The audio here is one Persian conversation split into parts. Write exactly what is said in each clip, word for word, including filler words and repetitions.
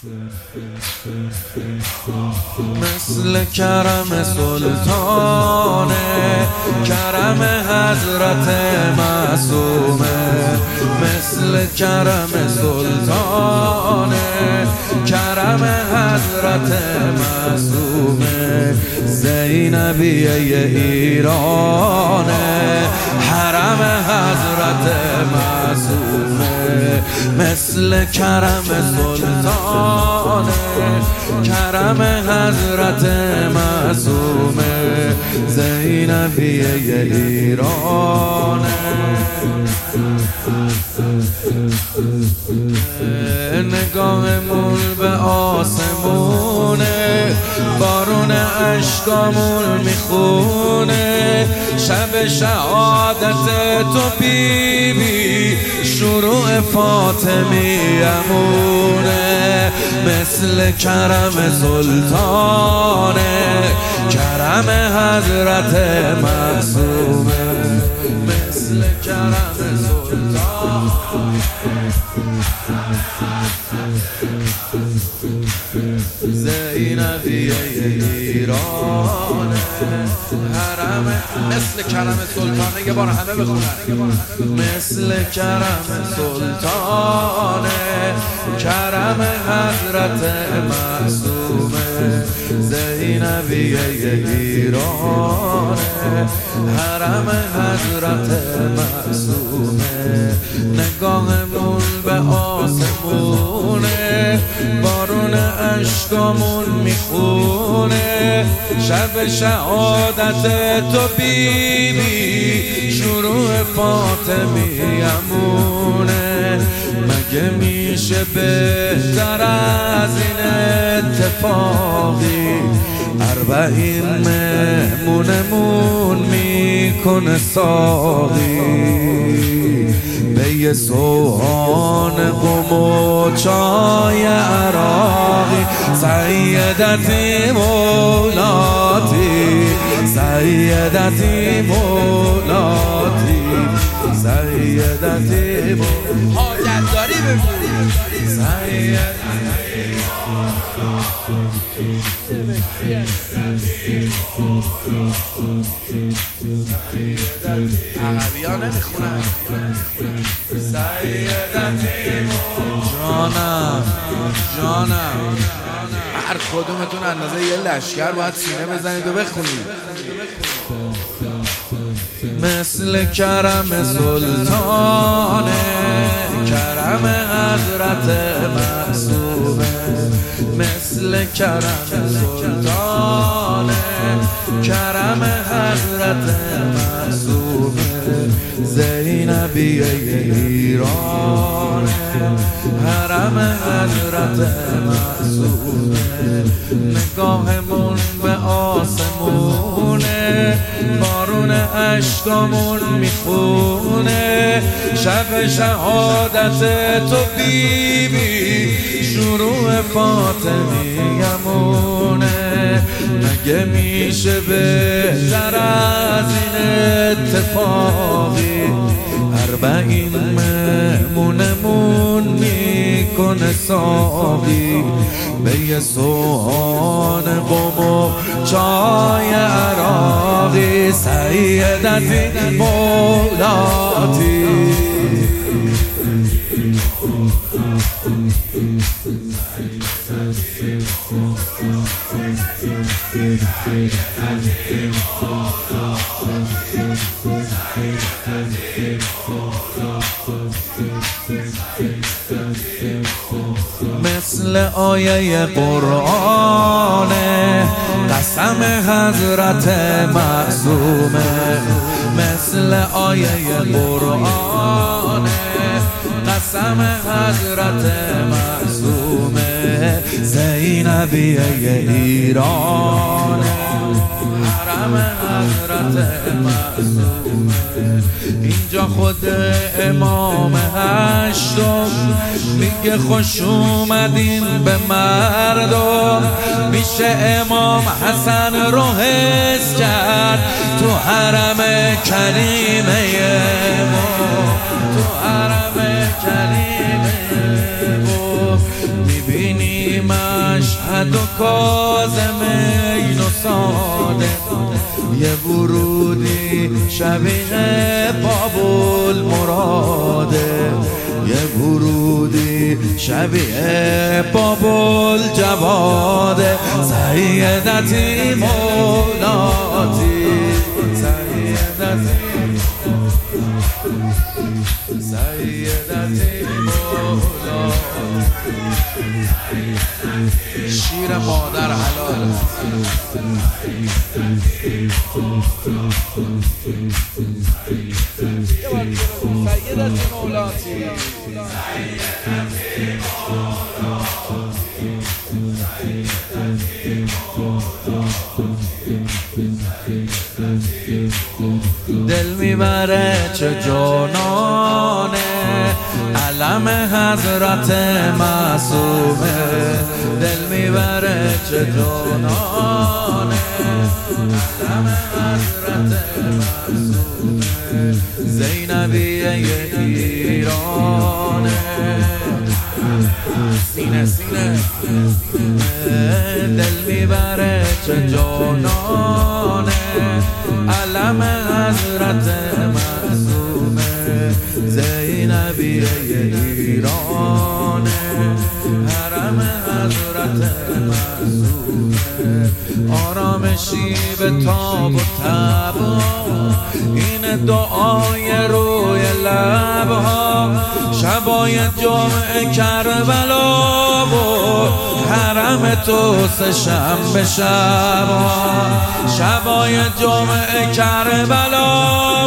مثل کرم سلطانه، کرم حضرت معصومه. مثل کرم سلطانه، کرم حضرت معصومه. زینبیه ایرانه، حرم حضرت معصومه. مثل کرم سلطانه، کرم حضرت معصومه. زینبیه ایرانه. نگاهمون به آسمونه، بارون اشکامون میخونه. شب شهادت تو بی بی، شروع فاطمیمونه. مثل کرم سلطانه، کرم حضرت معصومه. مثل کرم سلطانه، زینبیه ایرانه، حرم. مثل کرم سلطانه، یه بار همه بخونن. مثل کرم سلطانه، کرم حضرت معصومه. زینبیه ایرانه، حرم حضرت معصومه. نگاهمون به آسمونه، بارون اشکامون میخونه. شب شهادت تو بی بی، شروع فاطمیمونه. مگه میشه بهتر از این اتفاقی؟ اربعین مهمونمون میکنه ساقی. به یه سوهان قم و چای عراقی. سیدتی مولاتی، سیدتی مولاتی، سیدتی مولاتی. حاجت داری بگوری عربی‌ها نمیخونن. سیدتی جانم جانم. هر کدومتون اندازه یه لشکر باید سینه بزنید و بخونید. مثل کرم سلطانه، کرم حضرت معصومه. مثل کرم سلطانه، کرم حضرت معصومه. زینبیه ایرانه، حرم حضرت معصومه. نگاهمون به آسمونه، بارون اشکامون میخونه. شب شهادت تو بی بی، شروع فاطمیمونه. مگه میشه بهتر از این اتفاقی؟ اربعین مهمونمون میکنه ساقی. به یه سوهان قم و چای عراقی. سیدتی مولاتی، مثل آیه قرآنه، قسم حضرت معصومه. مثل آیه قرآنه، قسم حضرت معصومه. زینبیه ایرانه، حرم حضرت معصومه. اینجا خود امام هشتم میگه خوش اومدین به مردم. میشه امام حسن رو حس کرد تو حرم کریمه ما، تو حرم کریمه ما. میبینی مشهد و کاظم این و ساده یه ورودی شبیه بابل مراده یه ورودی شبیه بابل جواده سیدتی مولاتی سیدتی سیدتی شیر مادر حلال سیدتی مولاتی دل میبره چه جانانه علم حضرت معصومه دل میبره چه جانانه علم حضرت معصومه زینبیه ایرانه سینه سینه دل میبره چه جانانه علم حضرت معصومه زینبیه ایرانه حرم حضرت معصومه آرامشی به تاب و تب این دعای روی لبها شبای جمعه کربلا و حرم تو سه شنبه شبها شبای جمعه کربلا و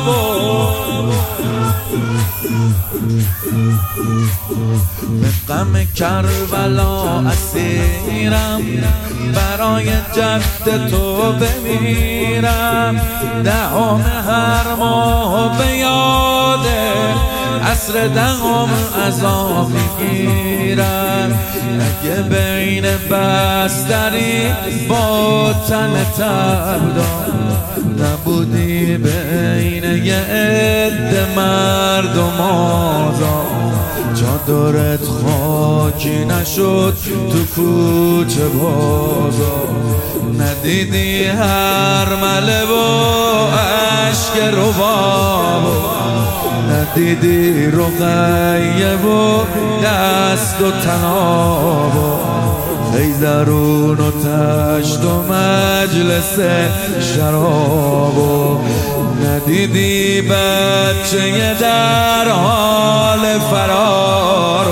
به غم کربلا اسیرم برای جد تو بمیرم دهم هر ماه به یاده عصر دهم عذاب میگیرم اگه بین بستری با تن تبدار نبودی بین یه عده مردم آزاد چادرت خاکی نشد تو کوچه بازار ندیدی هر مله و عشق رباب ندیدی رقیه و دست و تناب خیزرون و تشت و مجلس شراب ندیدی بچه در حال فرار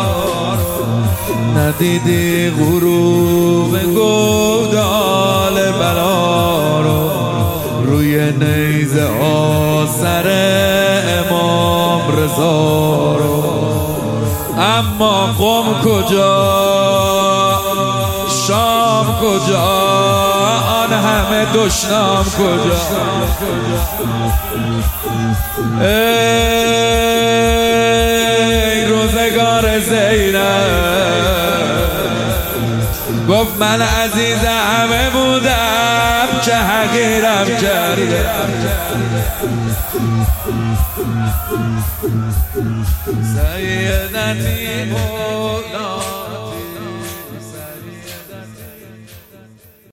ندیدی غروب گودال بلا رو روی نیزه آثر امام رضا رو اما قم کجا شام کجا آن همه دشنام کجا ای روزگار زینب گفت من عزیز همه بودم که حقیرم کرده سیدتی مولا